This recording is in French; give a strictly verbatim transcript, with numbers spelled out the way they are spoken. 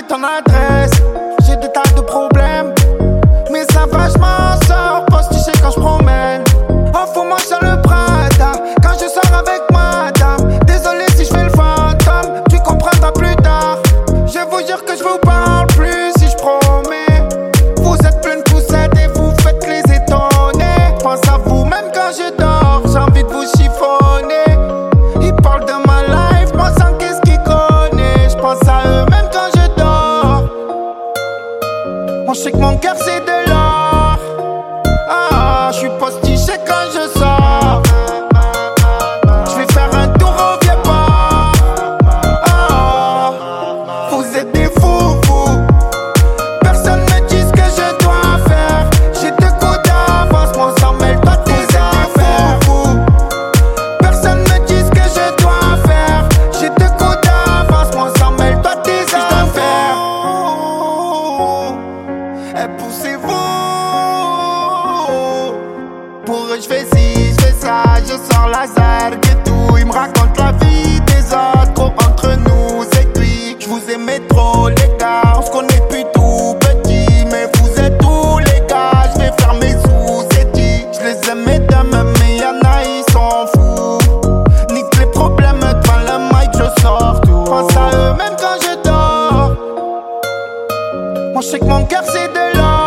donner ton adresse. J'ai des tas de problèmes, mais ça va, je m'en sors. Postiché quand je promène. En fou, moi sur le Prada. Quand je sors avec madame. Désolé si je fais le fantôme, tu comprendras plus tard. Je vous jure que je vous parle plus si je promets. Vous êtes pleine poussette et vous faites les étonner. Pense à vous même quand je dors, j'ai envie de vous chiffonner. Ils parlent de ma life, moi sans qu'est-ce qu'ils connaissent. Je pense à eux même quand je dors. Moi je sais que mon cœur c'est de l'or. Ah, je suis postiché quand je sors. Je vais faire un tour au vieux port. Ah, vous êtes des fous, fous. Personne me dit ce que je dois faire. J'ai deux coups d'avance, moi s'en mêle pas tes affaires. Fou. Personne me dit ce que je dois faire. J'ai deux coups d'avance, moi s'en mêle pas tes affaires. Et poussez-vous. Pour eux, je fais ci, je fais ça, je sors la zergue et tout. Ils me racontent la vie des autres, trop entre nous, c'est cuit. Je vous aimais trop, les gars, on se connaît depuis tout petit. Mais vous êtes tous les gars, je vais faire mes sous, c'est dit. Je les aimais d'eux-mêmes, mais y'en a, ils sont fous. Nique les problèmes, devant le mic, je sors tout. Pense à eux même quand je dors. Moi, je sais que mon cœur, c'est de l'or.